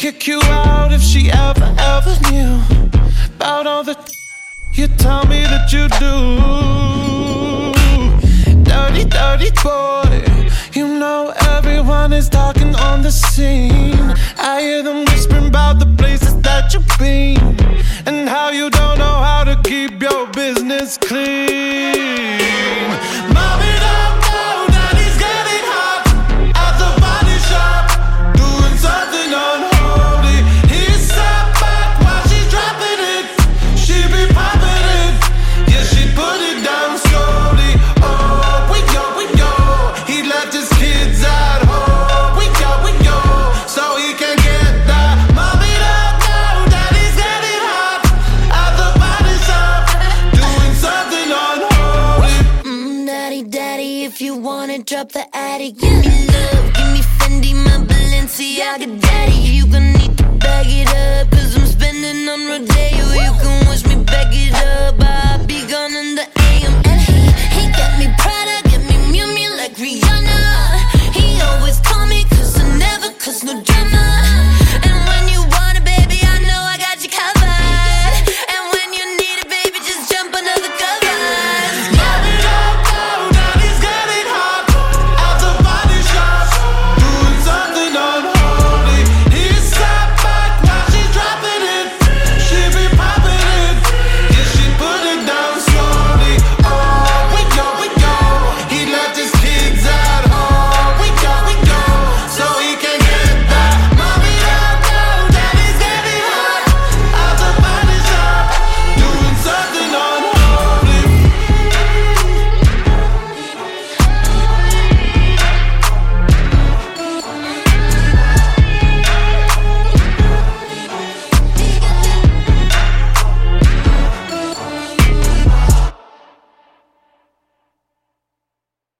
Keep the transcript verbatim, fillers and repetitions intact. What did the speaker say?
kick you out if she ever, ever knew about all the you tell me that you do. Dirty, dirty boy, you know everyone is talking on the scene. I hear them whispering about the places that you've been and how you don't know how to keep your business clean. Mommy don't know daddy's getting hot at the body shop, doing something unholy. He's sat back while she's dropping it. She be popping it, yeah, she put it down slowly. Oh, we go, we go. He left his kids at home. We go, we go, so he can get that. Mommy don't know daddy's getting hot at the body shop, doing something unholy. Mm, daddy, daddy, if you wanna drop the attic, give me love, give me Fendi, my Balenciaga, daddy. You gon' need to bag it up, cause